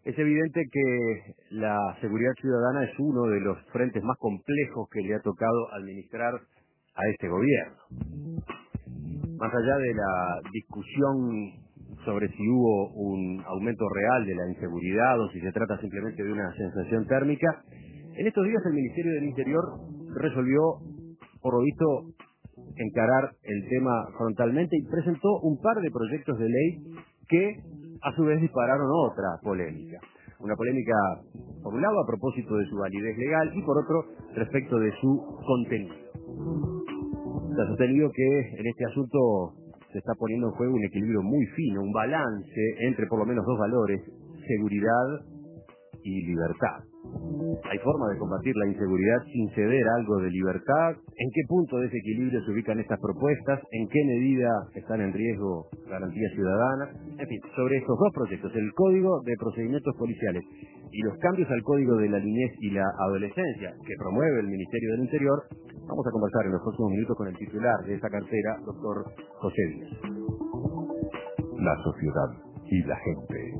Es evidente que la seguridad ciudadana es uno de los frentes más complejos que le ha tocado administrar a este gobierno. Más allá de la discusión sobre si hubo un aumento real de la inseguridad o si se trata simplemente de una sensación térmica, en estos días el Ministerio del Interior resolvió, por lo visto, encarar el tema frontalmente y presentó un par de proyectos de ley que a su vez dispararon otra polémica. Una polémica, por un lado, a propósito de su validez legal y por otro, respecto de su contenido. Se ha sostenido que en este asunto se está poniendo en juego un equilibrio muy fino, un balance entre por lo menos dos valores, seguridad y libertad. ¿Hay forma de combatir la inseguridad sin ceder algo de libertad? ¿En qué punto de ese equilibrio se ubican estas propuestas? ¿En qué medida están en riesgo garantías ciudadanas? En fin, sobre estos dos proyectos, el Código de Procedimientos Policiales y los cambios al Código de la Niñez y la Adolescencia que promueve el Ministerio del Interior, vamos a conversar en los próximos minutos con el titular de esa cartera, doctor José Díaz. La sociedad y la gente.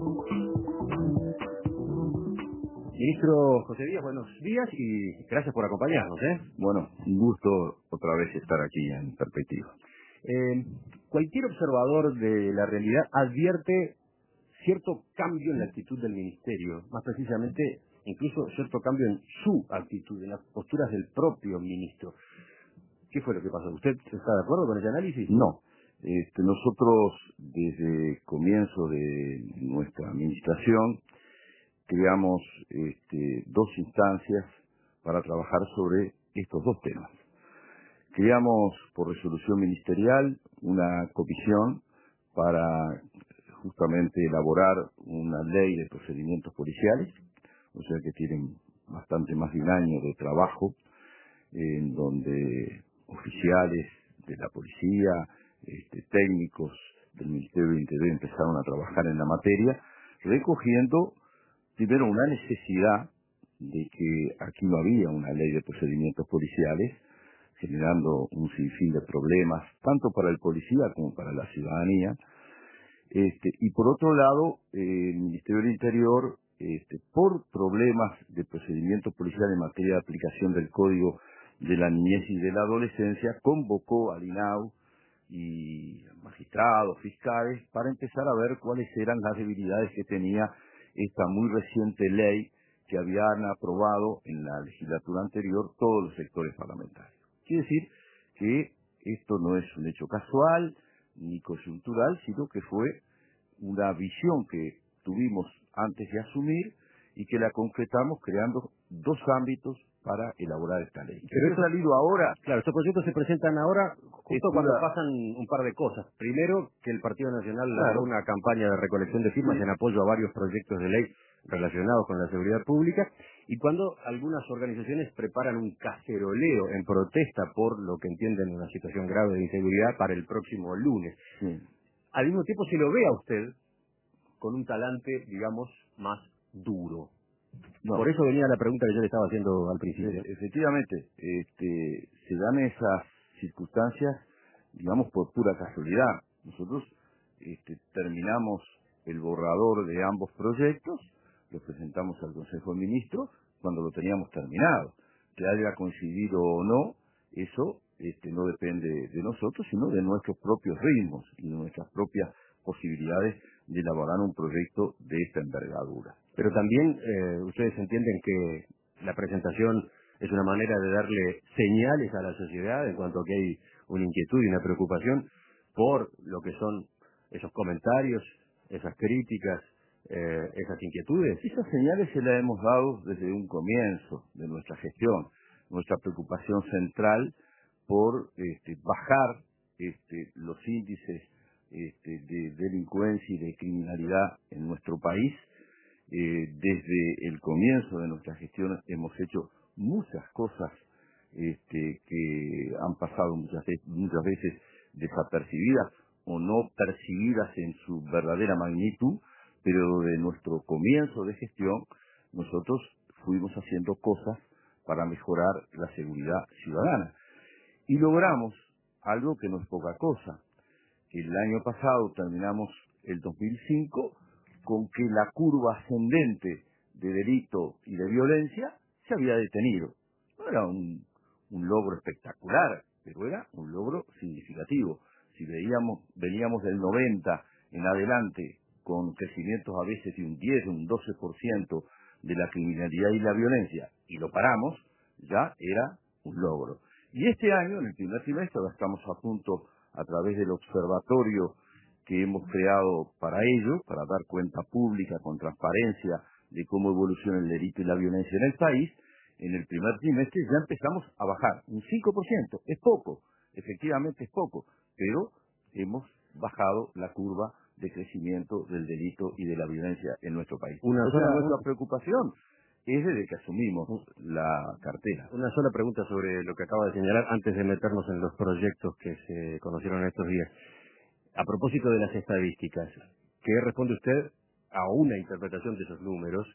Ministro José Díaz, buenos días y gracias por acompañarnos. Bueno, un gusto otra vez estar aquí en Perspectiva. Cualquier observador de la realidad advierte cierto cambio en la actitud del Ministerio, más precisamente incluso cierto cambio en su actitud, en las posturas del propio ministro. ¿Qué fue lo que pasó? ¿Usted está de acuerdo con ese análisis? No. Nosotros, desde el comienzo de nuestra administración, creamos dos instancias para trabajar sobre estos dos temas. Creamos, por resolución ministerial, una comisión para justamente elaborar una ley de procedimientos policiales, o sea que tienen bastante más de un año de trabajo, en donde oficiales de la policía, técnicos del Ministerio del Interior empezaron a trabajar en la materia, recogiendo primero una necesidad de que aquí no había una ley de procedimientos policiales, generando un sinfín de problemas, tanto para el policía como para la ciudadanía. Y por otro lado, el Ministerio del Interior, por problemas de procedimiento policial en materia de aplicación del Código de la Niñez y de la Adolescencia, convocó al INAU y magistrados, fiscales, para empezar a ver cuáles eran las debilidades que tenía esta muy reciente ley que habían aprobado en la legislatura anterior todos los sectores parlamentarios. Quiere decir que esto no es un hecho casual ni coyuntural, sino que fue una visión que tuvimos antes de asumir y que la concretamos creando dos ámbitos para elaborar esta ley. Pero esto ha salido ahora. Claro, estos proyectos se presentan ahora justo cuando pasan un par de cosas. Primero, que el Partido Nacional lanzó una campaña de recolección de firmas en apoyo a varios proyectos de ley relacionados con la seguridad pública, y cuando algunas organizaciones preparan un caceroleo en protesta por lo que entienden una situación grave de inseguridad para el próximo lunes. Sí. Al mismo tiempo se lo ve a usted con un talante, digamos, más duro. No. Por eso venía la pregunta que yo le estaba haciendo al principio. Efectivamente, se dan esas circunstancias, digamos, por pura casualidad. Nosotros terminamos el borrador de ambos proyectos, lo presentamos al Consejo de Ministros cuando lo teníamos terminado. Que haya coincidido o no, eso no depende de nosotros, sino de nuestros propios ritmos y de nuestras propias posibilidades de elaborar un proyecto de esta envergadura. Pero también ustedes entienden que la presentación es una manera de darle señales a la sociedad en cuanto a que hay una inquietud y una preocupación por lo que son esos comentarios, esas críticas, esas inquietudes. Esas señales se las hemos dado desde un comienzo de nuestra gestión. Nuestra preocupación central por bajar los índices de delincuencia y de criminalidad en nuestro país. Desde el comienzo de nuestra gestión hemos hecho muchas cosas que han pasado muchas veces desapercibidas o no percibidas en su verdadera magnitud, pero de nuestro comienzo de gestión nosotros fuimos haciendo cosas para mejorar la seguridad ciudadana. Y logramos algo que no es poca cosa. El año pasado terminamos el 2005 con que la curva ascendente de delito y de violencia se había detenido. No era un logro espectacular, pero era un logro significativo. Si veníamos del 90 en adelante con crecimientos a veces de un 10, un 12% de la criminalidad y la violencia, y lo paramos, ya era un logro. Y este año, en el primer trimestre, ahora estamos a punto, a través del observatorio que hemos creado para ello, para dar cuenta pública con transparencia de cómo evoluciona el delito y la violencia en el país, en el primer trimestre ya empezamos a bajar un 5%. Es poco, efectivamente es poco, pero hemos bajado la curva de crecimiento del delito y de la violencia en nuestro país. Nuestra preocupación es desde que asumimos la cartera. Una sola pregunta sobre lo que acaba de señalar antes de meternos en los proyectos que se conocieron estos días. A propósito de las estadísticas, ¿qué responde usted a una interpretación de esos números?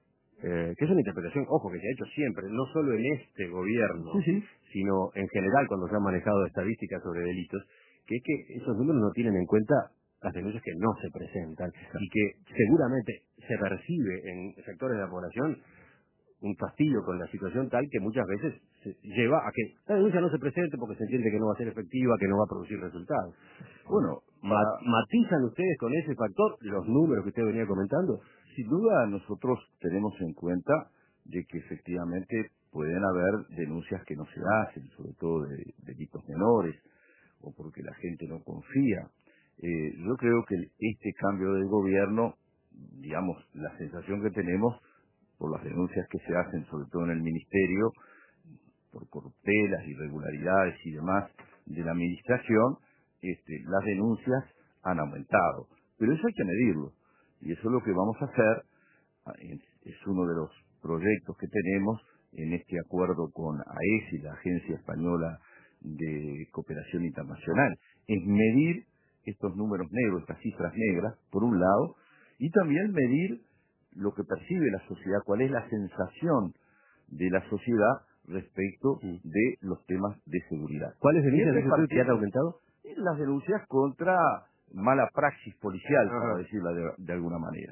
Que es una interpretación, ojo, que se ha hecho siempre, no solo en este gobierno, sino en general cuando se han manejado estadísticas sobre delitos, que es que esos números no tienen en cuenta las denuncias que no se presentan y que seguramente se percibe en sectores de la población un fastidio con la situación tal que muchas veces se lleva a que la denuncia no se presente porque se entiende que no va a ser efectiva, que no va a producir resultados. Bueno, ¿matizan ustedes con ese factor los números que usted venía comentando? Sin duda nosotros tenemos en cuenta de que efectivamente pueden haber denuncias que no se hacen, sobre todo de delitos menores, o porque la gente no confía. Yo creo que este cambio del gobierno, digamos, la sensación que tenemos por las denuncias que se hacen, sobre todo en el ministerio, por corruptelas, irregularidades y demás de la administración, las denuncias han aumentado. Pero eso hay que medirlo. Y eso es lo que vamos a hacer, es uno de los proyectos que tenemos en este acuerdo con AESI, la Agencia Española de Cooperación Internacional, es medir estos números negros, estas cifras negras, por un lado, y también medir lo que percibe la sociedad, cuál es la sensación de la sociedad respecto de los temas de seguridad. ¿Cuáles denuncias que han aumentado? Las denuncias contra mala praxis policial, para decirla de alguna manera.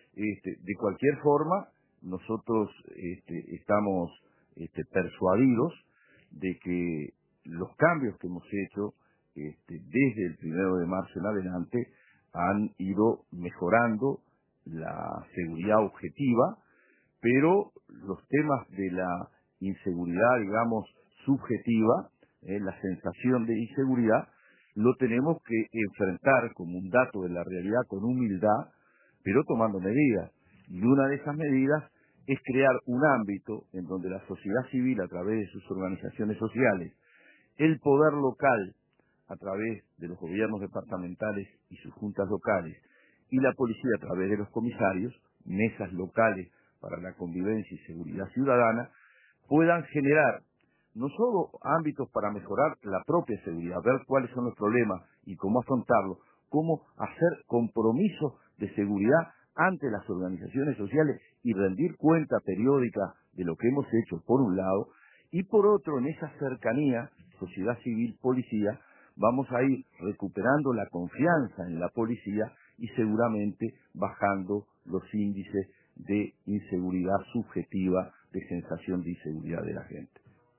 De cualquier forma, nosotros estamos persuadidos de que los cambios que hemos hecho desde el 1 de marzo en adelante han ido mejorando la seguridad objetiva, pero los temas de la inseguridad, digamos, subjetiva, la sensación de inseguridad, lo tenemos que enfrentar como un dato de la realidad con humildad, pero tomando medidas. Y una de esas medidas es crear un ámbito en donde la sociedad civil, a través de sus organizaciones sociales, el poder local, a través de los gobiernos departamentales y sus juntas locales, y la policía a través de los comisarios, mesas locales para la convivencia y seguridad ciudadana, puedan generar no solo ámbitos para mejorar la propia seguridad, ver cuáles son los problemas y cómo afrontarlos, cómo hacer compromisos de seguridad ante las organizaciones sociales y rendir cuenta periódica de lo que hemos hecho, por un lado, y por otro, en esa cercanía, sociedad civil, policía, vamos a ir recuperando la confianza en la policía y seguramente bajando los índices de inseguridad subjetiva, de sensación de inseguridad de la gente.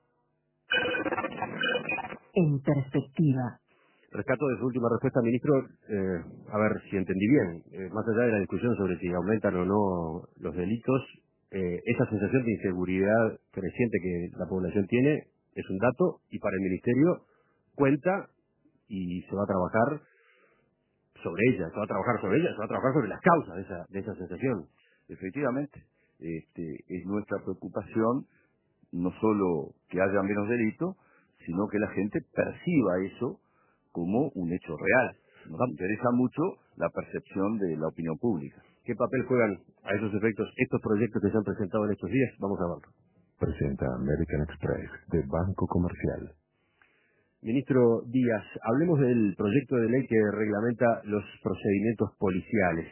En perspectiva. Rescato de su última respuesta, ministro, a ver si entendí bien, más allá de la discusión sobre si aumentan o no los delitos, esa sensación de inseguridad creciente que la población tiene es un dato y para el ministerio cuenta y se va a trabajar sobre ella, se va a trabajar sobre las causas de esa sensación. Efectivamente, es nuestra preocupación no solo que haya menos delitos, sino que la gente perciba eso como un hecho real. Nos interesa mucho la percepción de la opinión pública. ¿Qué papel juegan a esos efectos estos proyectos que se han presentado en estos días? Vamos a verlo. Presenta American Express de Banco Comercial. Ministro Díaz, hablemos del proyecto de ley que reglamenta los procedimientos policiales.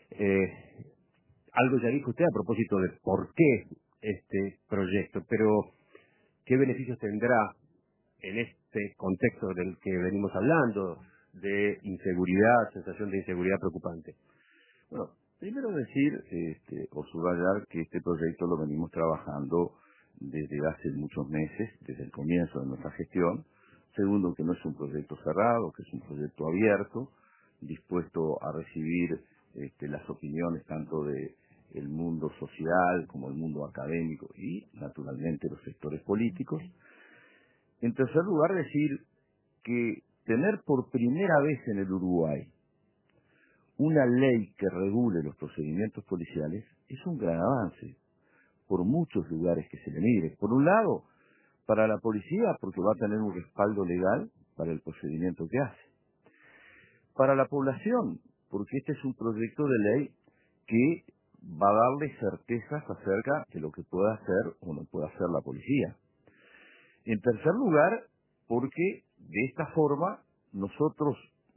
Algo ya dijo usted a propósito de por qué este proyecto, pero ¿qué beneficios tendrá en este contexto del que venimos hablando, de inseguridad, sensación de inseguridad preocupante? Bueno, Primero decir, o subrayar que este proyecto lo venimos trabajando desde hace muchos meses, desde el comienzo de nuestra gestión. Segundo, que no es un proyecto cerrado, que es un proyecto abierto, dispuesto a recibir las opiniones tanto de el mundo social como el mundo académico y, naturalmente, los sectores políticos. En tercer lugar, decir que tener por primera vez en el Uruguay una ley que regule los procedimientos policiales es un gran avance por muchos lugares que se le mire. Por un lado, para la policía, porque va a tener un respaldo legal para el procedimiento que hace. Para la población, porque este es un proyecto de ley que va a darle certezas acerca de lo que pueda hacer o no pueda hacer la policía. En tercer lugar, porque de esta forma nosotros,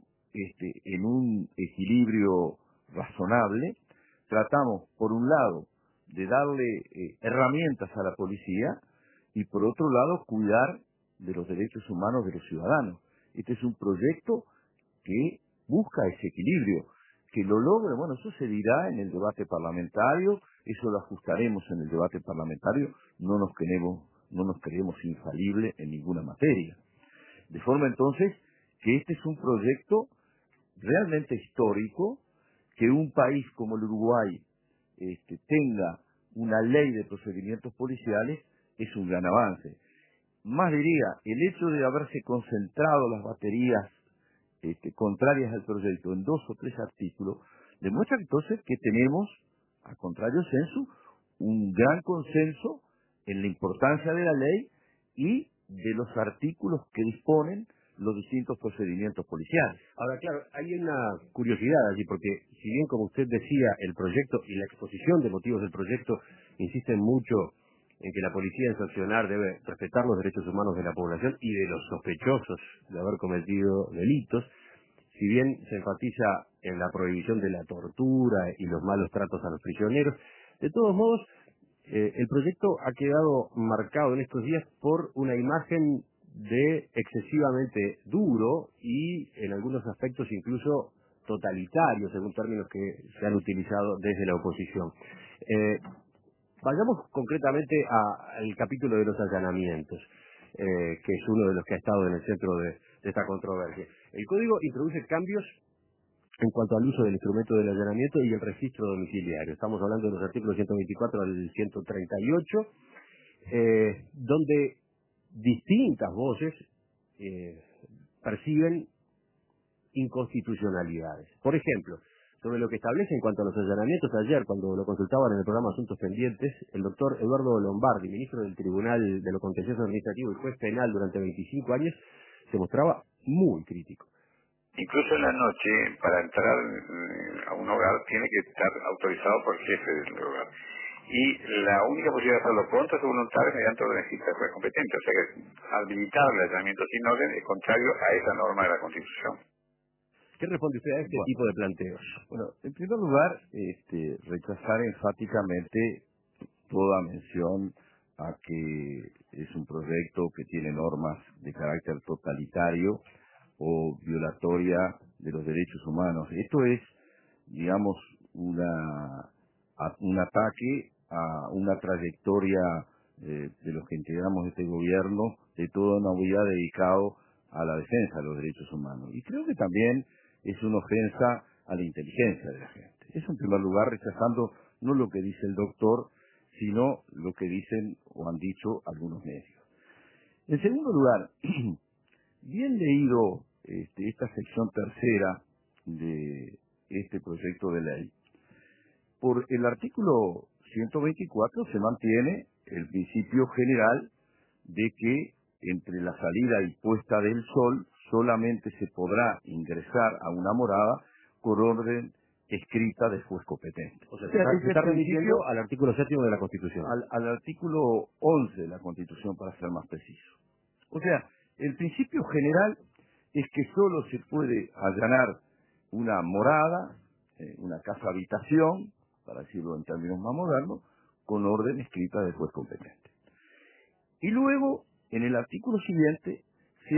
en un equilibrio razonable, tratamos, por un lado, de darle herramientas a la policía y, por otro lado, cuidar de los derechos humanos de los ciudadanos. Este es un proyecto que busca ese equilibrio. Que lo logre, bueno, eso se dirá en el debate parlamentario, eso lo ajustaremos en el debate parlamentario, no nos creemos infalibles en ninguna materia. De forma entonces que este es un proyecto realmente histórico, que un país como el Uruguay tenga una ley de procedimientos policiales es un gran avance. Más diría, el hecho de haberse concentrado las baterías contrarias al proyecto en 2 o 3 artículos, demuestra entonces que tenemos, a contrario censo, un gran consenso en la importancia de la ley y de los artículos que disponen los distintos procedimientos policiales. Ahora, claro, hay una curiosidad allí, porque si bien, como usted decía, el proyecto y la exposición de motivos del proyecto insisten mucho en que la policía en sancionar debe respetar los derechos humanos de la población y de los sospechosos de haber cometido delitos, si bien se enfatiza en la prohibición de la tortura y los malos tratos a los prisioneros, de todos modos, el proyecto ha quedado marcado en estos días por una imagen de excesivamente duro y en algunos aspectos incluso totalitario, según términos que se han utilizado desde la oposición. Vayamos concretamente al capítulo de los allanamientos, que es uno de los que ha estado en el centro de esta controversia. El código introduce cambios en cuanto al uso del instrumento del allanamiento y el registro domiciliario. Estamos hablando de los artículos 124 al 138, donde distintas voces perciben inconstitucionalidades. Por ejemplo, sobre lo que establece en cuanto a los allanamientos, ayer, cuando lo consultaban en el programa Asuntos Pendientes, el doctor Eduardo Lombardi, ministro del Tribunal de lo Contencioso Administrativo y juez penal durante 25 años, se mostraba muy crítico. Incluso en la noche, para entrar a un hogar, tiene que estar autorizado por el jefe del hogar. Y la única posibilidad de hacerlo pronto es voluntario mediante orden escrita del juez competente. O sea que habilitar el allanamiento sin orden es contrario a esa norma de la Constitución. ¿Qué responde usted a este tipo de planteos? Bueno, en primer lugar, rechazar enfáticamente toda mención a que es un proyecto que tiene normas de carácter totalitario o violatoria de los derechos humanos. Esto es, digamos, un ataque a una trayectoria de los que integramos este gobierno, de toda una vida dedicado a la defensa de los derechos humanos. Y creo que también es una ofensa a la inteligencia de la gente. Eso, en primer lugar, rechazando no lo que dice el doctor, sino lo que dicen o han dicho algunos medios. En segundo lugar, bien leído esta sección tercera de este proyecto de ley, por el artículo 124 se mantiene el principio general de que entre la salida y puesta del sol solamente se podrá ingresar a una morada por orden escrita del juez competente. O sea, se está remitiendo al artículo 7 de la Constitución. Al artículo 11 de la Constitución, para ser más preciso. O sea, el principio general es que solo se puede allanar una morada, una casa-habitación, para decirlo en términos más modernos, con orden escrita del juez competente. Y luego, en el artículo siguiente, se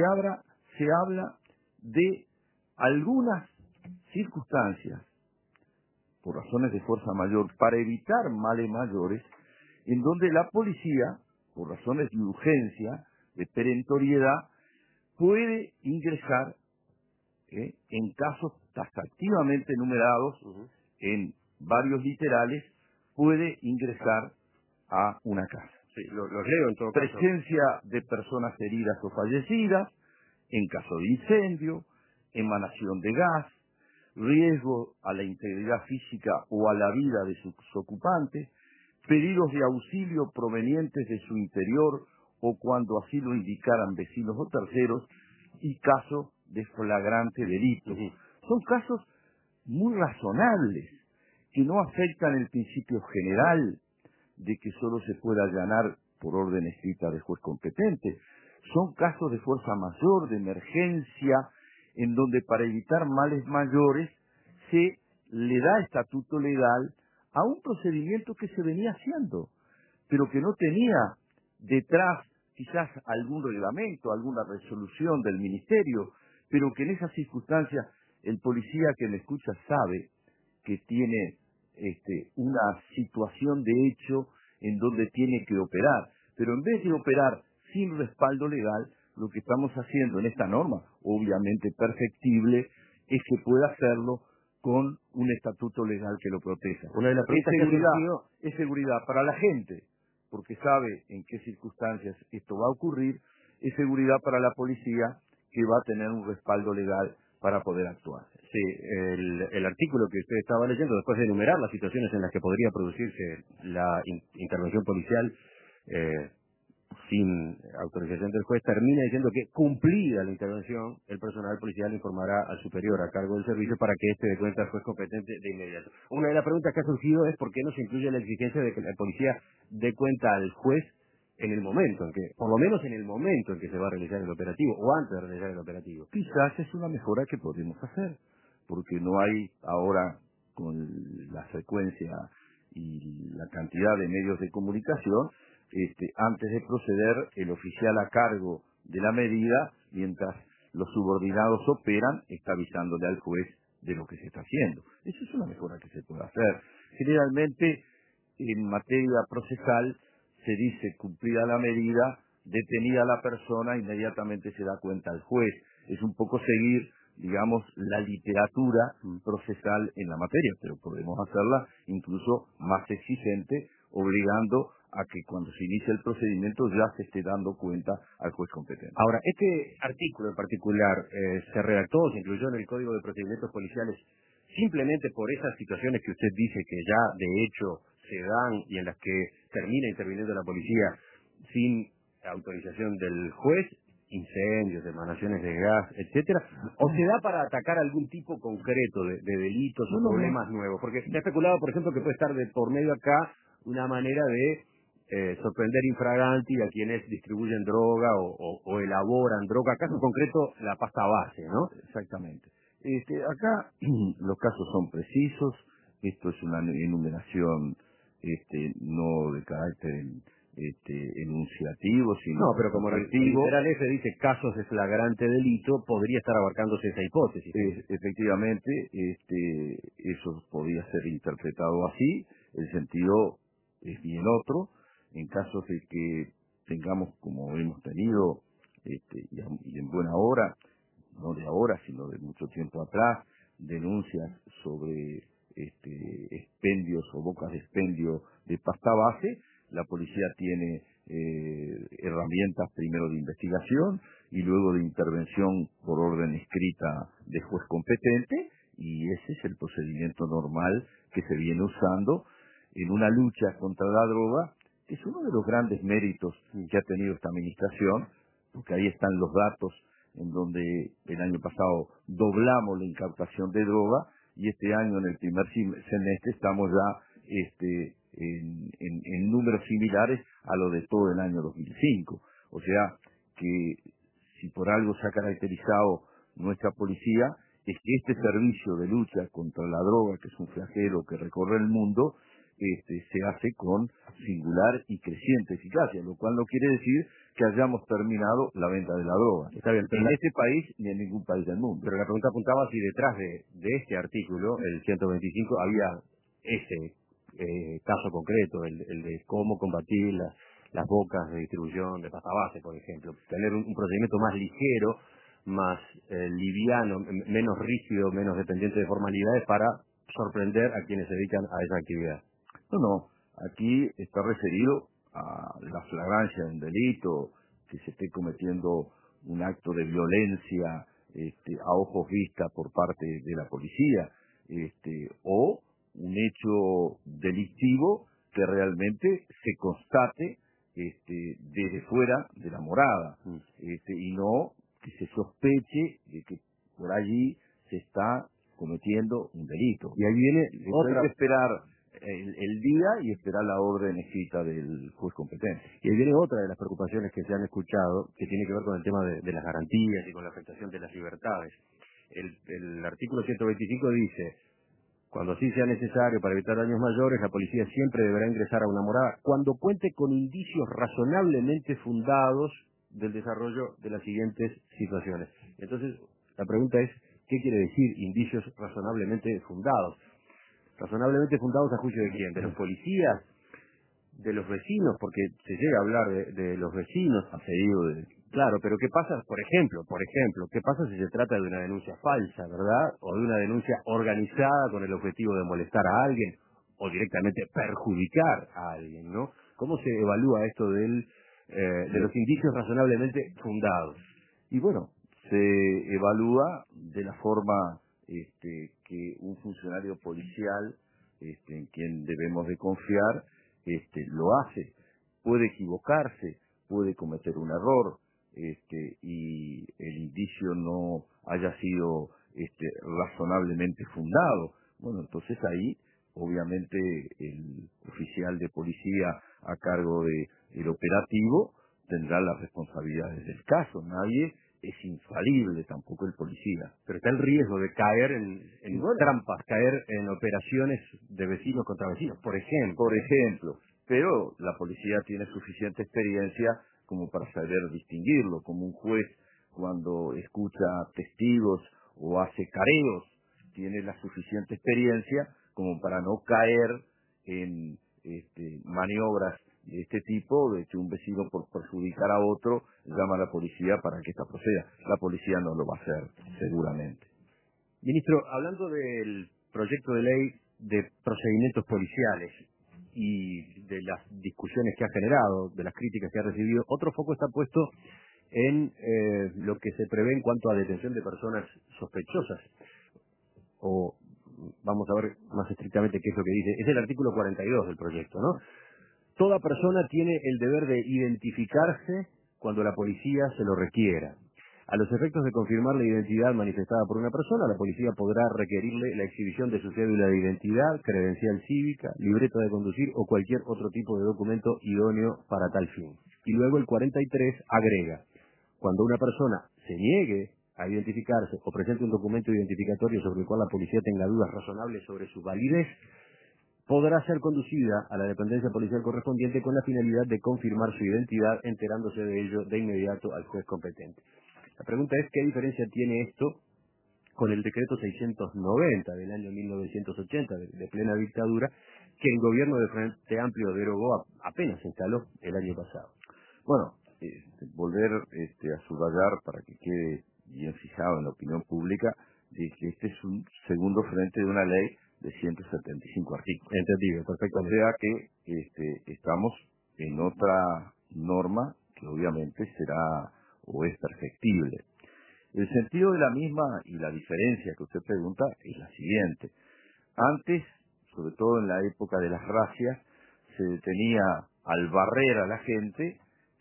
habla de algunas circunstancias por razones de fuerza mayor, para evitar males mayores, en donde la policía, por razones de urgencia, de perentoriedad, puede ingresar en casos taxativamente numerados, en varios literales, puede ingresar a una casa. Sí, los leo en todo caso. Presencia de personas heridas o fallecidas, en caso de incendio, emanación de gas, riesgo a la integridad física o a la vida de sus ocupantes, pedidos de auxilio provenientes de su interior o cuando así lo indicaran vecinos o terceros, y caso de flagrante delito. Son casos muy razonables, que no afectan el principio general de que solo se pueda allanar por orden escrita de juez competente. Son casos de fuerza mayor, de emergencia, en donde para evitar males mayores se le da estatuto legal a un procedimiento que se venía haciendo, pero que no tenía detrás quizás algún reglamento, alguna resolución del ministerio, pero que en esas circunstancias el policía que me escucha sabe que tiene una situación de hecho en donde tiene que operar, pero en vez de operar sin respaldo legal, lo que estamos haciendo en esta norma, obviamente perfectible, es que pueda hacerlo con un estatuto legal que lo proteja. Una de las Es seguridad para la gente, porque sabe en qué circunstancias esto va a ocurrir, es seguridad para la policía, que va a tener un respaldo legal para poder actuar. Sí, el artículo que usted estaba leyendo, después de enumerar las situaciones en las que podría producirse la intervención policial sin autorización del juez, termina diciendo que cumplida la intervención, el personal policial informará al superior a cargo del servicio para que éste dé cuenta al juez competente de inmediato. Una de las preguntas que ha surgido es por qué no se incluye la exigencia de que la policía dé cuenta al juez en el momento en que, por lo menos en el momento en que se va a realizar el operativo, o antes de realizar el operativo. Quizás es una mejora que podemos hacer, porque no hay ahora, con la frecuencia y la cantidad de medios de comunicación, antes de proceder, el oficial a cargo de la medida, mientras los subordinados operan, está avisándole al juez de lo que se está haciendo. Eso es una mejora que se puede hacer. Generalmente, en materia procesal, se dice cumplida la medida, detenida la persona, inmediatamente se da cuenta al juez. Es un poco seguir, digamos, la literatura procesal en la materia, pero podemos hacerla incluso más exigente, obligando a que cuando se inicie el procedimiento ya se esté dando cuenta al juez competente. Ahora, este artículo en particular se redactó, se incluyó en el Código de Procedimientos Policiales simplemente por esas situaciones que usted dice que ya de hecho se dan y en las que termina interviniendo la policía sin autorización del juez, incendios, emanaciones de gas, etcétera, o se da para atacar algún tipo concreto de delitos o problemas nuevos, porque se ha especulado, por ejemplo, que puede estar de por medio acá una manera de sorprender infraganti a quienes distribuyen droga o elaboran droga, caso concreto la pasta base, ¿no? Exactamente. Acá los casos son precisos, esto es una enumeración no de carácter enunciativo, sino no, pero como el literal F dice casos de flagrante delito, podría estar abarcándose esa hipótesis. Efectivamente, eso podría ser interpretado así, el sentido es bien otro, en casos de que tengamos, como hemos tenido, y en buena hora, no de ahora, sino de mucho tiempo atrás, denuncias sobre expendios o bocas de expendio de pasta base, la policía tiene herramientas primero de investigación y luego de intervención por orden escrita de juez competente, y ese es el procedimiento normal que se viene usando en una lucha contra la droga, que es uno de los grandes méritos que ha tenido esta administración, porque ahí están los datos en donde el año pasado doblamos la incautación de droga y este año en el primer semestre estamos ya en números similares a lo de todo el año 2005. O sea que si por algo se ha caracterizado nuestra policía es que este servicio de lucha contra la droga, que es un flagelo que recorre el mundo, se hace con singular y creciente eficacia, lo cual no quiere decir que hayamos terminado la venta de la droga. Está bien, en este país ni en ningún país del mundo. Pero la pregunta apuntaba si detrás de este artículo, el 125, había ese caso concreto, el de cómo combatir las bocas de distribución de pasta base, por ejemplo. Tener un procedimiento más ligero, más liviano, menos rígido, menos dependiente de formalidades para sorprender a quienes se dedican a esa actividad. No, aquí está referido a la flagrancia de un delito, que se esté cometiendo un acto de violencia a ojos vistas por parte de la policía, o un hecho delictivo que realmente se constate desde fuera de la morada, y no que se sospeche de que por allí se está cometiendo un delito. Y ahí viene otra... Hay que esperar el día y esperar la orden escrita del juez competente. Y ahí viene otra de las preocupaciones que se han escuchado, que tiene que ver con el tema de las garantías y con la afectación de las libertades. El artículo 125 dice: cuando así sea necesario para evitar daños mayores, la policía siempre deberá ingresar a una morada cuando cuente con indicios razonablemente fundados del desarrollo de las siguientes situaciones. Entonces, la pregunta es, ¿qué quiere decir indicios razonablemente fundados? ¿Razonablemente fundados a juicio de quién? ¿De los policías? ¿De los vecinos? Porque se llega a hablar de los vecinos. Claro, pero ¿qué pasa? Por ejemplo, ¿qué pasa si se trata de una denuncia falsa, verdad? O de una denuncia organizada con el objetivo de molestar a alguien o directamente perjudicar a alguien, ¿no? ¿Cómo se evalúa esto de los indicios razonablemente fundados? Y bueno, se evalúa de la forma que un funcionario policial, en quien debemos de confiar, lo hace. Puede equivocarse, puede cometer un error, y el indicio no haya sido razonablemente fundado. Bueno, entonces ahí, obviamente, el oficial de policía a cargo del operativo tendrá las responsabilidades del caso. Nadie es infalible, tampoco el policía. Pero está el riesgo de caer en trampas, caer en operaciones de vecinos contra vecinos, por ejemplo. Pero la policía tiene suficiente experiencia como para saber distinguirlo, como un juez cuando escucha testigos o hace careos, tiene la suficiente experiencia como para no caer en maniobras de este tipo, de que un vecino por perjudicar a otro llama a la policía para que ésta proceda. La policía no lo va a hacer, seguramente. Ministro, hablando del proyecto de ley de procedimientos policiales y de las discusiones que ha generado, de las críticas que ha recibido, otro foco está puesto en lo que se prevé en cuanto a detención de personas sospechosas. O vamos a ver más estrictamente qué es lo que dice. Es el artículo 42 del proyecto, ¿no? Toda persona tiene el deber de identificarse cuando la policía se lo requiera. A los efectos de confirmar la identidad manifestada por una persona, la policía podrá requerirle la exhibición de su cédula de identidad, credencial cívica, libreta de conducir o cualquier otro tipo de documento idóneo para tal fin. Y luego el 43 agrega: cuando una persona se niegue a identificarse o presente un documento identificatorio sobre el cual la policía tenga dudas razonables sobre su validez, podrá ser conducida a la dependencia policial correspondiente con la finalidad de confirmar su identidad, enterándose de ello de inmediato al juez competente. La pregunta es, ¿qué diferencia tiene esto con el decreto 690 del año 1980, de plena dictadura, que el gobierno de Frente Amplio derogó apenas se instaló el año pasado? Bueno, volver a subrayar para que quede bien fijado en la opinión pública de que este es un segundo frente de una ley de 175 artículos. Entendido, perfecto. O sea que estamos en otra norma que obviamente será o es perfectible. El sentido de la misma y la diferencia que usted pregunta es la siguiente. Antes, sobre todo en la época de las racias, se detenía al barrer a la gente,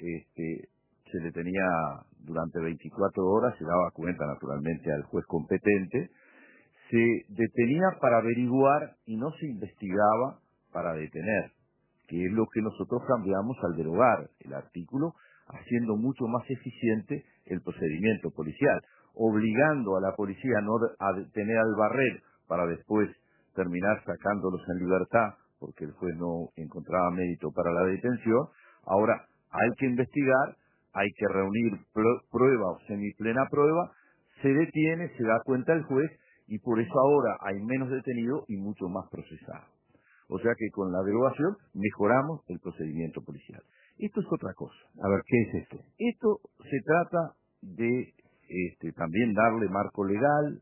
se detenía durante 24 horas, se daba cuenta naturalmente al juez competente, se detenía para averiguar y no se investigaba para detener, que es lo que nosotros cambiamos al derogar el artículo, haciendo mucho más eficiente el procedimiento policial, obligando a la policía no a detener al barrer para después terminar sacándolos en libertad, porque el juez no encontraba mérito para la detención. Ahora hay que investigar, hay que reunir prueba o semiplena prueba, se detiene, se da cuenta el juez, y por eso ahora hay menos detenidos y mucho más procesados. O sea que con la derogación mejoramos el procedimiento policial. Esto es otra cosa. A ver, ¿qué es esto? Esto se trata de también darle marco legal,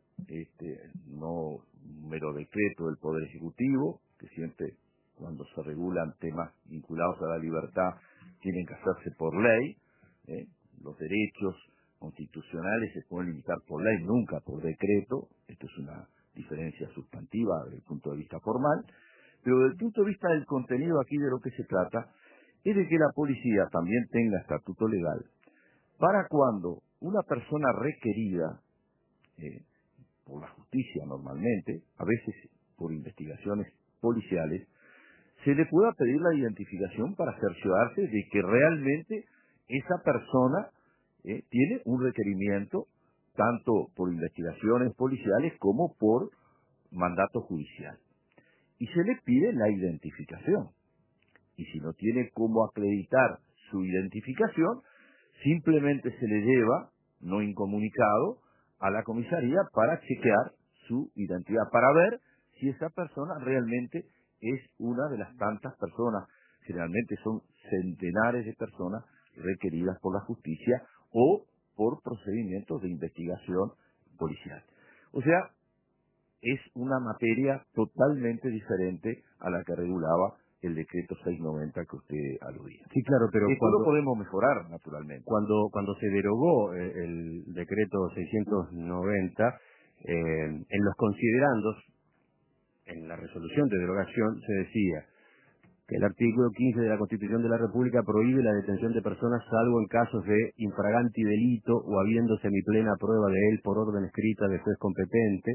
no un mero decreto del Poder Ejecutivo, que siempre cuando se regulan temas vinculados a la libertad tienen que hacerse por ley. Los derechos constitucionales se pueden limitar por ley, nunca por decreto. Esto es una diferencia sustantiva desde el punto de vista formal, pero desde el punto de vista del contenido aquí de lo que se trata es de que la policía también tenga estatuto legal para cuando una persona requerida por la justicia normalmente, a veces por investigaciones policiales, se le pueda pedir la identificación para cerciorarse de que realmente esa persona tiene un requerimiento tanto por investigaciones policiales como por mandato judicial. Y se le pide la identificación. Y si no tiene cómo acreditar su identificación, simplemente se le lleva, no incomunicado, a la comisaría para chequear su identidad, para ver si esa persona realmente es una de las tantas personas, generalmente son centenares de personas requeridas por la justicia o por procedimientos de investigación policial. O sea, es una materia totalmente diferente a la que regulaba el decreto 690 que usted aludía. Sí, claro, pero esto lo podemos mejorar, naturalmente. Cuando se derogó el decreto 690, en los considerandos, en la resolución de derogación, se decía que el artículo 15 de la Constitución de la República prohíbe la detención de personas salvo en casos de infraganti delito o habiendo semiplena prueba de él por orden escrita de juez competente.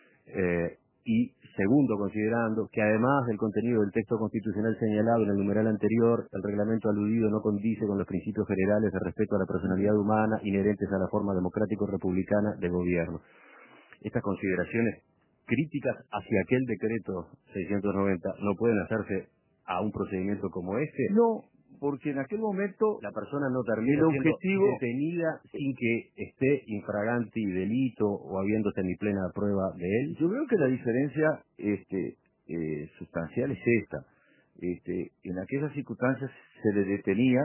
Y segundo, considerando que además del contenido del texto constitucional señalado en el numeral anterior, el reglamento aludido no condice con los principios generales de respeto a la personalidad humana inherentes a la forma democrático-republicana de gobierno. Estas consideraciones críticas hacia aquel decreto 690 no pueden hacerse a un procedimiento como este. No, porque en aquel momento la persona no termina siendo detenida sin que esté infraganti delito o habiendo semiplena prueba de él. Yo creo que la diferencia sustancial es esta. En aquellas circunstancias se le detenía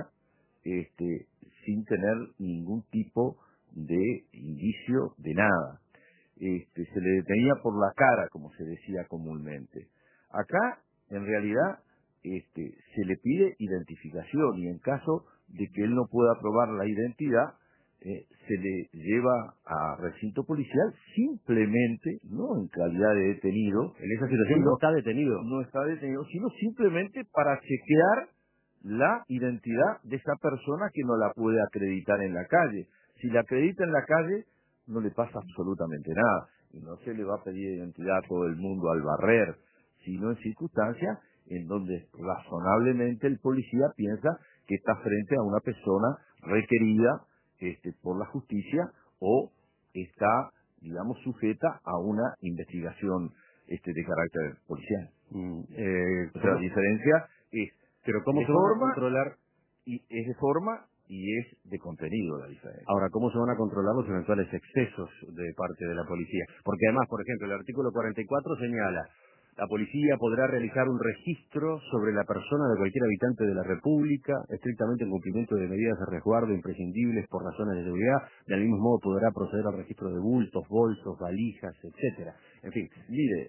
sin tener ningún tipo de indicio de nada. Se le detenía por la cara, como se decía comúnmente. Acá, en realidad, se le pide identificación y en caso de que él no pueda probar la identidad, se le lleva a recinto policial simplemente, no en calidad de detenido. En esa situación no está detenido. No está detenido, sino simplemente para chequear la identidad de esa persona que no la puede acreditar en la calle. Si la acredita en la calle, no le pasa absolutamente nada. Y no se le va a pedir identidad a todo el mundo al barrer, sino en circunstancias en donde razonablemente el policía piensa que está frente a una persona requerida por la justicia o está, digamos, sujeta a una investigación de carácter policial. O sea, la diferencia es, pero ¿cómo de se van a forma controlar? Y es de forma y es de contenido la diferencia. Ahora, ¿cómo se van a controlar los eventuales excesos de parte de la policía? Porque además, por ejemplo, el artículo 44 señala: la policía podrá realizar un registro sobre la persona de cualquier habitante de la República, estrictamente en cumplimiento de medidas de resguardo imprescindibles por razones de seguridad. Del mismo modo podrá proceder al registro de bultos, bolsos, valijas, etcétera. En fin, mire,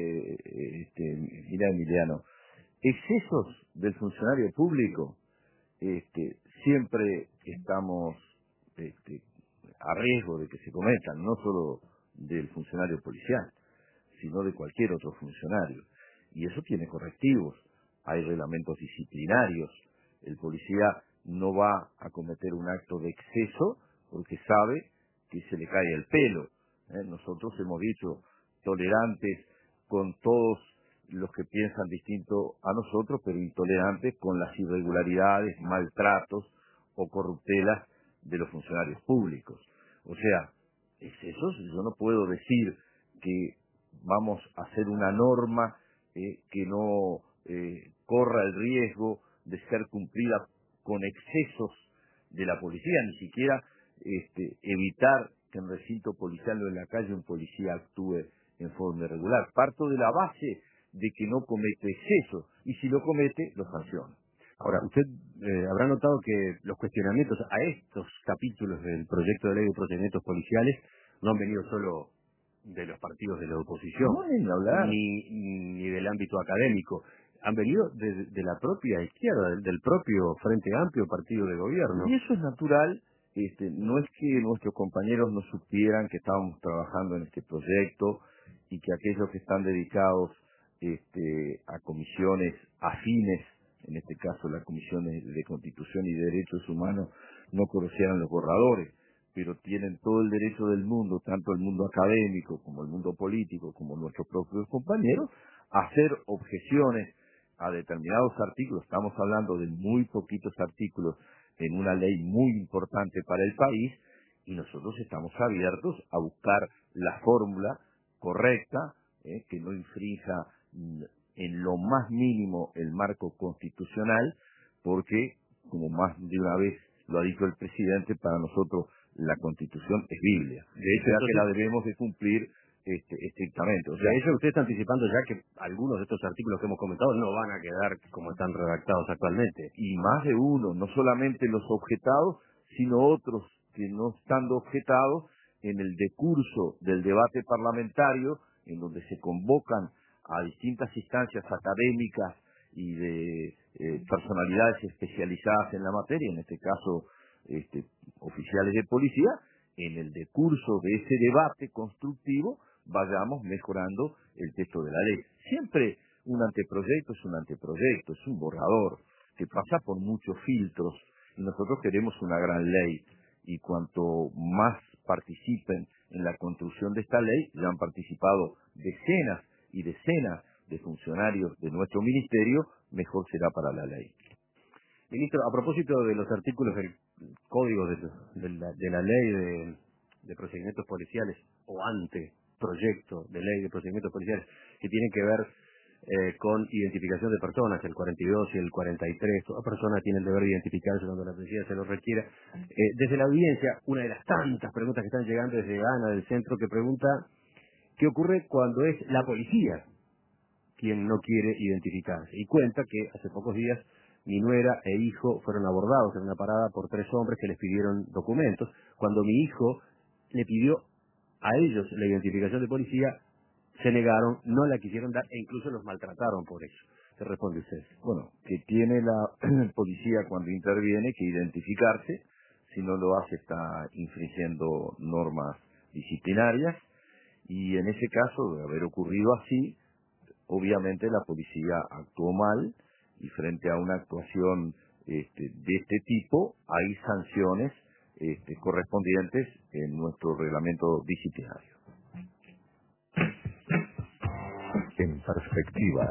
mira, Emiliano, excesos del funcionario público, siempre estamos a riesgo de que se cometan, no solo del funcionario policial, sino de cualquier otro funcionario. Y eso tiene correctivos, hay reglamentos disciplinarios. El policía no va a cometer un acto de exceso porque sabe que se le cae el pelo. Nosotros hemos dicho tolerantes con todos los que piensan distinto a nosotros, pero intolerantes con las irregularidades, maltratos o corruptelas de los funcionarios públicos. O sea, excesos, yo no puedo decir que vamos a hacer una norma que no corra el riesgo de ser cumplida con excesos de la policía, ni siquiera evitar que en recinto policial o en la calle un policía actúe en forma irregular. Parto de la base de que no comete exceso, y si lo comete, lo sanciona. Ahora, usted habrá notado que los cuestionamientos a estos capítulos del proyecto de ley de procedimientos policiales no han venido solo de los partidos de la oposición, No ni hablar, ni del ámbito académico, han venido de la propia izquierda, del propio Frente Amplio, partido de gobierno. Y eso es natural. No es que nuestros compañeros no supieran que estábamos trabajando en este proyecto y que aquellos que están dedicados a comisiones afines, en este caso las comisiones de Constitución y de Derechos Humanos, no conocieran los borradores, pero tienen todo el derecho del mundo, tanto el mundo académico como el mundo político, como nuestros propios compañeros, a hacer objeciones a determinados artículos. Estamos hablando de muy poquitos artículos en una ley muy importante para el país, y nosotros estamos abiertos a buscar la fórmula correcta, que no infrinja en lo más mínimo el marco constitucional, porque, como más de una vez lo ha dicho el presidente, para nosotros la Constitución es Biblia. De hecho, que la debemos de cumplir estrictamente. O sea, de hecho, usted está anticipando ya que algunos de estos artículos que hemos comentado no van a quedar como están redactados actualmente. Y más de uno, no solamente los objetados, sino otros que no estando objetados en el decurso del debate parlamentario, en donde se convocan a distintas instancias académicas y de personalidades especializadas en la materia, en este caso oficiales de policía. En el decurso de ese debate constructivo vayamos mejorando el texto de la ley. Siempre un anteproyecto es un anteproyecto, es un borrador que pasa por muchos filtros, y nosotros queremos una gran ley, y cuanto más participen en la construcción de esta ley, ya han participado decenas y decenas de funcionarios de nuestro ministerio, mejor será para la ley. Ministro, a propósito de los artículos del Código de la Ley de Procedimientos Policiales, o anteproyecto de Ley de Procedimientos Policiales, que tienen que ver con identificación de personas, el 42 y el 43, toda persona tiene el deber de identificarse cuando la policía se lo requiera. Desde la audiencia, una de las tantas preguntas que están llegando desde Ana, del centro, que pregunta qué ocurre cuando es la policía quien no quiere identificarse, y cuenta que hace pocos días mi nuera e hijo fueron abordados en una parada por 3 hombres que les pidieron documentos. Cuando mi hijo le pidió a ellos la identificación de policía, se negaron, no la quisieron dar, e incluso los maltrataron por eso. ¿Qué responde usted? Bueno, que tiene la policía cuando interviene que identificarse. Si no lo hace, está infringiendo normas disciplinarias, y en ese caso, de haber ocurrido así, obviamente la policía actuó mal, y frente a una actuación de este tipo hay sanciones correspondientes en nuestro reglamento disciplinario. En perspectiva.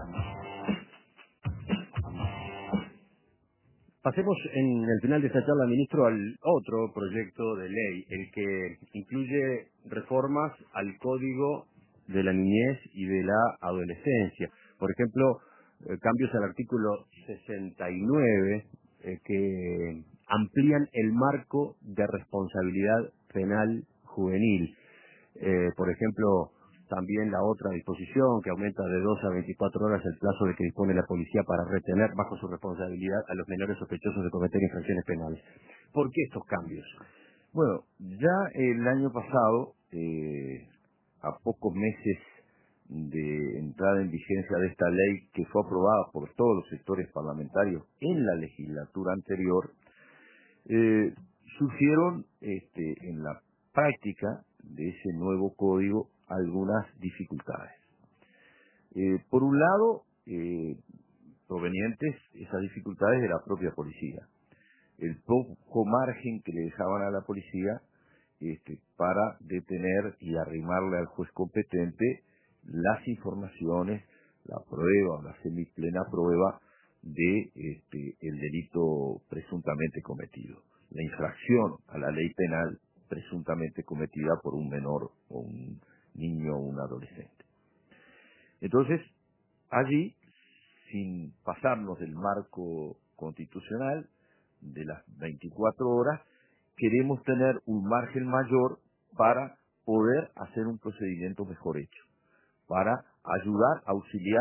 Pasemos en el final de esta charla, ministro, al otro proyecto de ley, el que incluye reformas al Código de la Niñez y de la Adolescencia. Por ejemplo, cambios al artículo 69 que amplían el marco de responsabilidad penal juvenil. Por ejemplo, también la otra disposición que aumenta de 2 a 24 horas el plazo de que dispone la policía para retener bajo su responsabilidad a los menores sospechosos de cometer infracciones penales. ¿Por qué estos cambios? Bueno, ya el año pasado, a pocos meses de entrada en vigencia de esta ley, que fue aprobada por todos los sectores parlamentarios en la legislatura anterior, surgieron en la práctica de ese nuevo código algunas dificultades. Por un lado, provenientes esas dificultades de la propia policía. El poco margen que le dejaban a la policía para detener y arrimarle al juez competente las informaciones, la prueba o la semiplena prueba de el delito presuntamente cometido, la infracción a la ley penal presuntamente cometida por un menor o un niño o un adolescente. Entonces, allí, sin pasarnos del marco constitucional de las 24 horas, queremos tener un margen mayor para poder hacer un procedimiento mejor hecho, para ayudar, auxiliar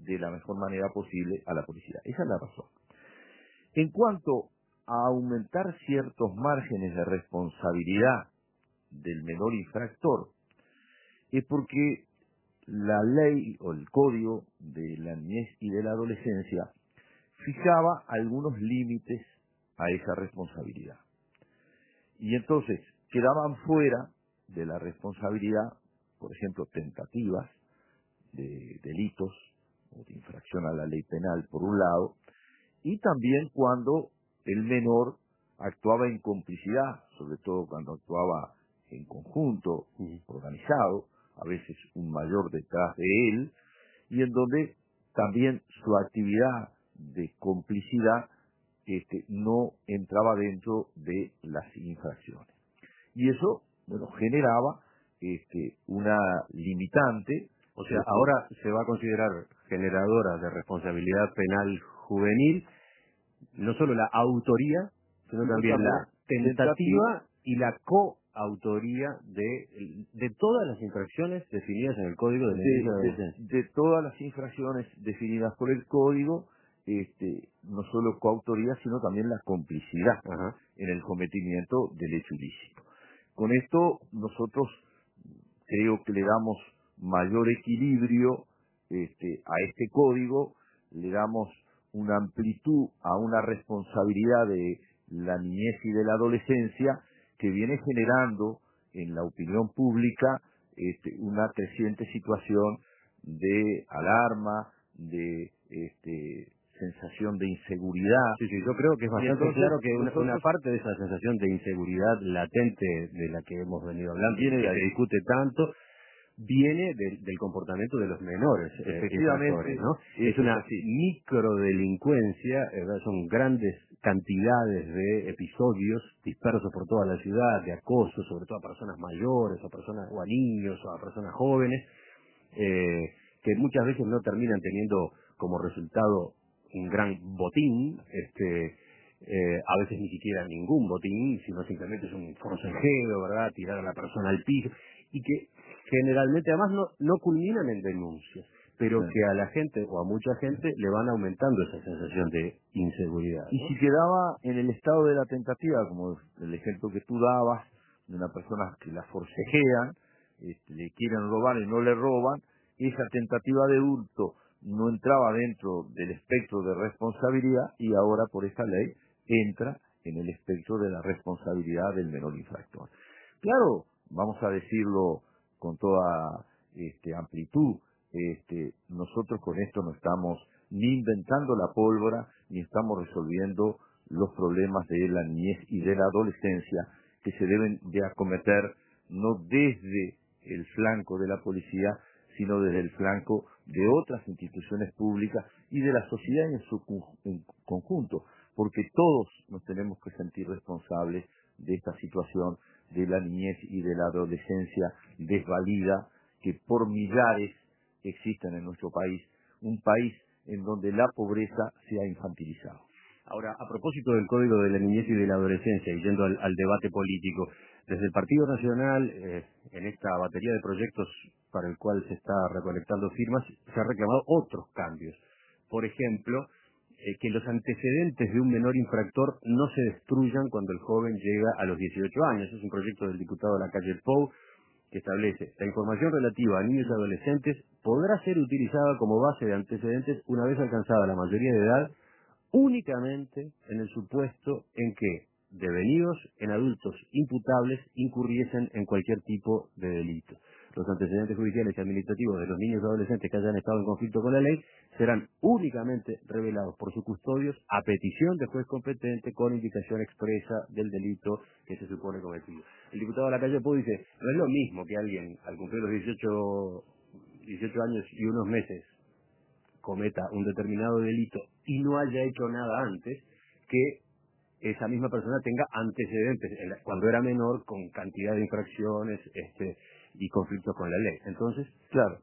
de la mejor manera posible a la policía. Esa es la razón. En cuanto a aumentar ciertos márgenes de responsabilidad del menor infractor, es porque la ley o el código de la niñez y de la adolescencia fijaba algunos límites a esa responsabilidad. Y entonces quedaban fuera de la responsabilidad, por ejemplo, tentativas de delitos o de infracción a la ley penal, por un lado, y también cuando el menor actuaba en complicidad, sobre todo cuando actuaba en conjunto, organizado, a veces un mayor detrás de él, y en donde también su actividad de complicidad no entraba dentro de las infracciones. Y eso, bueno, generaba una limitante. O sea, ahora se va a considerar generadora de responsabilidad penal juvenil no solo la autoría, sino también la tentativa y la coautoría de todas las infracciones definidas en el Código de la Niñez y Adolescencia. De todas las infracciones definidas por el Código, no solo coautoría, sino también la complicidad en el cometimiento del hecho ilícito. Con esto nosotros creo que le damos mayor equilibrio a este código, le damos una amplitud a una responsabilidad de la niñez y de la adolescencia que viene generando en la opinión pública una creciente situación de alarma, de sensación de inseguridad. Sí, yo creo que es bastante entonces, claro que una parte de esa sensación de inseguridad latente de la que hemos venido hablando, que se discute tanto, viene del comportamiento de los menores. Efectivamente, ¿no? Es una microdelincuencia, son grandes cantidades de episodios dispersos por toda la ciudad, de acoso, sobre todo a personas mayores, o a niños, o a personas jóvenes, que muchas veces no terminan teniendo como resultado un gran botín, a veces ni siquiera ningún botín, sino simplemente es un forcejeo, ¿verdad?, tirar a la persona al piso, y que generalmente además no culminan en denuncias, pero que a la gente o a mucha gente le van aumentando esa sensación de inseguridad, ¿no? Y si quedaba en el estado de la tentativa, como el ejemplo que tú dabas, de una persona que la forcejean, le quieren robar y no le roban, esa tentativa de hurto no entraba dentro del espectro de responsabilidad y ahora por esta ley entra en el espectro de la responsabilidad del menor infractor. Claro, vamos a decirlo con toda amplitud, nosotros con esto no estamos ni inventando la pólvora, ni estamos resolviendo los problemas de la niñez y de la adolescencia que se deben de acometer no desde el flanco de la policía, sino desde el flanco de otras instituciones públicas y de la sociedad en su conjunto, porque todos nos tenemos que sentir responsables de esta situación de la niñez y de la adolescencia desvalida que por millares existen en nuestro país, un país en donde la pobreza se ha infantilizado. Ahora, a propósito del Código de la Niñez y de la Adolescencia, y yendo al debate político, desde el Partido Nacional, en esta batería de proyectos para el cual se está recolectando firmas, se han reclamado otros cambios. Por ejemplo, que los antecedentes de un menor infractor no se destruyan cuando el joven llega a los 18 años. Es un proyecto del diputado Lacalle Pou, que establece: la información relativa a niños y adolescentes podrá ser utilizada como base de antecedentes una vez alcanzada la mayoría de edad, únicamente en el supuesto en que, devenidos en adultos imputables, incurriesen en cualquier tipo de delito. Los antecedentes judiciales y administrativos de los niños y adolescentes que hayan estado en conflicto con la ley serán únicamente revelados por sus custodios a petición del juez competente con indicación expresa del delito que se supone cometido. El diputado Lacalle Pou dice: no es lo mismo que alguien al cumplir los 18 años y unos meses cometa un determinado delito y no haya hecho nada antes, que esa misma persona tenga antecedentes cuando era menor con cantidad de infracciones y conflictos con la ley. Entonces, claro,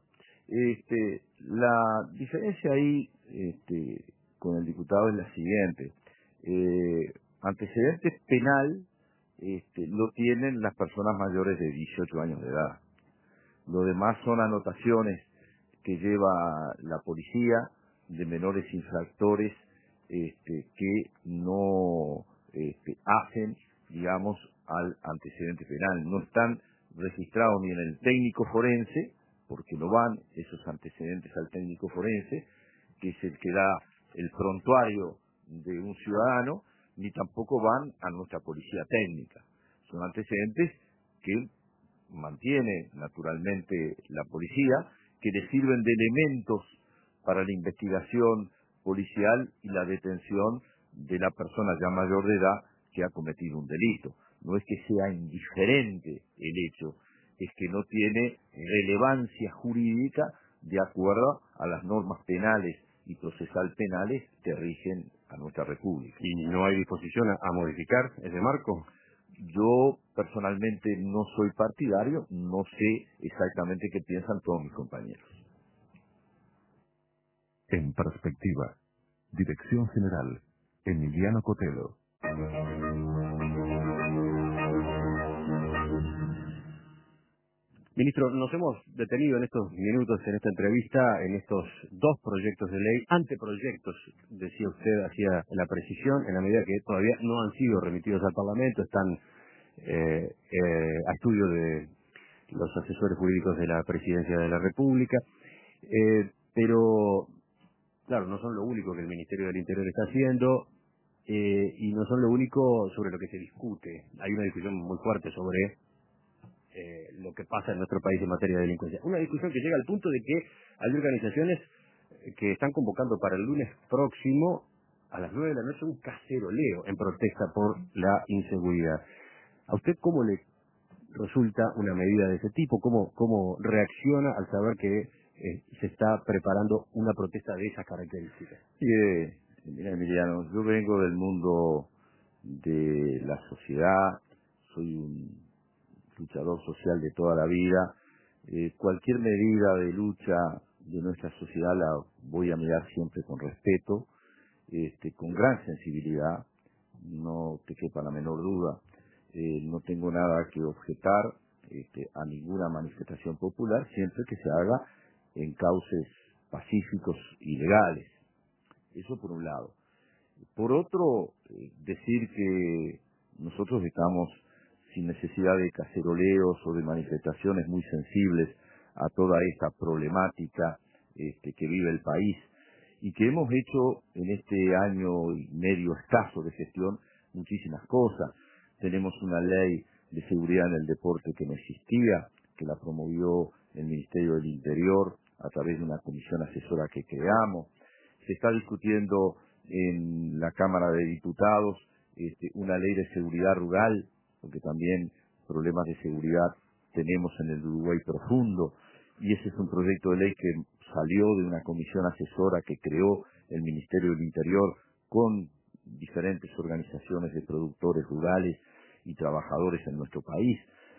la diferencia ahí con el diputado es la siguiente: antecedentes penal lo tienen las personas mayores de 18 años de edad. Lo demás son anotaciones que lleva la policía, de menores infractores que no hacen, digamos, al antecedente penal. No están registrados ni en el técnico forense, porque no van esos antecedentes al técnico forense, que es el que da el prontuario de un ciudadano, ni tampoco van a nuestra policía técnica. Son antecedentes que mantiene naturalmente la policía, que le sirven de elementos para la investigación policial y la detención de la persona ya mayor de edad que ha cometido un delito. No es que sea indiferente el hecho, es que no tiene relevancia jurídica de acuerdo a las normas penales y procesal penales que rigen a nuestra República. ¿Y no hay disposición a modificar ese marco? Yo personalmente no soy partidario, no sé exactamente qué piensan todos mis compañeros. En perspectiva, Dirección General, Emiliano Cotelo. Ministro, nos hemos detenido en estos minutos, en esta entrevista, en estos dos proyectos de ley, anteproyectos, decía usted, hacía la precisión, en la medida que todavía no han sido remitidos al Parlamento, están a estudio de los asesores jurídicos de la Presidencia de la República, pero, claro, no son lo único que el Ministerio del Interior está haciendo, y no son lo único sobre lo que se discute. Hay una discusión muy fuerte sobre lo que pasa en nuestro país en materia de delincuencia. Una discusión que llega al punto de que hay organizaciones que están convocando para el lunes próximo a las 9 de la noche un caceroleo en protesta por la inseguridad. ¿A usted cómo le resulta una medida de ese tipo? ¿Cómo reacciona al saber que se está preparando una protesta de esas características? Mira, Emiliano, yo vengo del mundo de la sociedad, soy un luchador social de toda la vida. Cualquier medida de lucha de nuestra sociedad la voy a mirar siempre con respeto, con gran sensibilidad, no te quepa la menor duda. No tengo nada que objetar a ninguna manifestación popular, siempre que se haga en cauces pacíficos y legales. Eso por un lado. Por otro, decir que nosotros estamos sin necesidad de caceroleos o de manifestaciones muy sensibles a toda esta problemática que vive el país, y que hemos hecho en este año y medio escaso de gestión muchísimas cosas. Tenemos una ley de seguridad en el deporte que no existía, que la promovió el Ministerio del Interior a través de una comisión asesora que creamos. Se está discutiendo en la Cámara de Diputados una ley de seguridad rural, porque también problemas de seguridad tenemos en el Uruguay profundo, y ese es un proyecto de ley que salió de una comisión asesora que creó el Ministerio del Interior con diferentes organizaciones de productores rurales y trabajadores en nuestro país.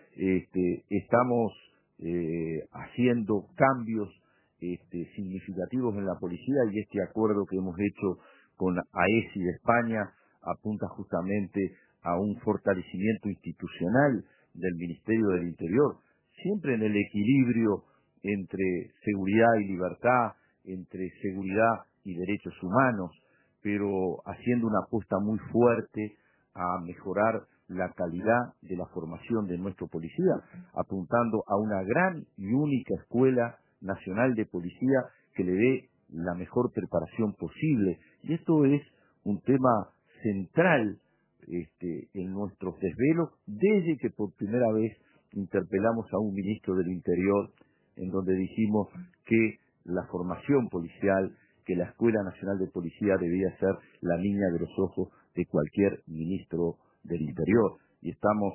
Estamos haciendo cambios significativos en la policía, y este acuerdo que hemos hecho con AESI de España apunta justamente a un fortalecimiento institucional del Ministerio del Interior, siempre en el equilibrio entre seguridad y libertad, entre seguridad y derechos humanos, pero haciendo una apuesta muy fuerte a mejorar la calidad de la formación de nuestro policía, apuntando a una gran y única escuela nacional de policía que le dé la mejor preparación posible. Y esto es un tema central en nuestros desvelos desde que por primera vez interpelamos a un ministro del Interior, en donde dijimos que la formación policial, que la Escuela Nacional de Policía debía ser la niña de los ojos de cualquier ministro del Interior. Y estamos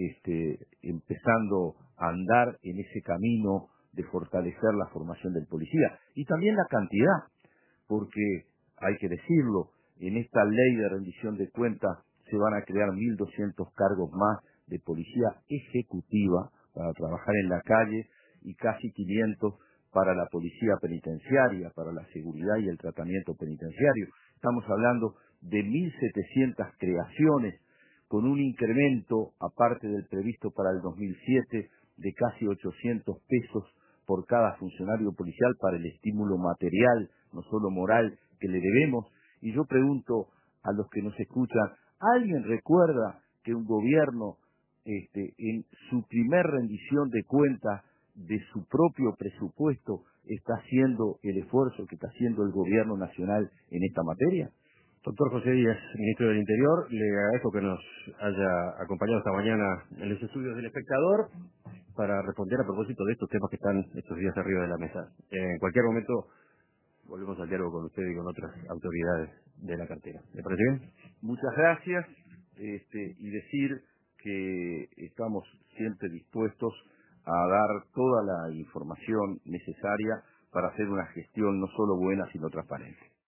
empezando a andar en ese camino de fortalecer la formación del policía. Y también la cantidad, porque hay que decirlo, en esta ley de rendición de cuentas se van a crear 1.200 cargos más de policía ejecutiva para trabajar en la calle, y casi 500 para la policía penitenciaria, para la seguridad y el tratamiento penitenciario. Estamos hablando de 1.700 creaciones, con un incremento, aparte del previsto para el 2007, de casi 800 pesos por cada funcionario policial para el estímulo material, no solo moral, que le debemos. Y yo pregunto a los que nos escuchan, ¿alguien recuerda que un gobierno en su primer rendición de cuentas de su propio presupuesto está haciendo el esfuerzo que está haciendo el gobierno nacional en esta materia? Doctor José Díaz, ministro del Interior, le agradezco que nos haya acompañado esta mañana en los estudios del Espectador para responder a propósito de estos temas que están estos días arriba de la mesa. En cualquier momento volvemos al diálogo con usted y con otras autoridades de la cartera. ¿Le parece bien? Muchas gracias, y decir que estamos siempre dispuestos a dar toda la información necesaria para hacer una gestión no solo buena, sino transparente.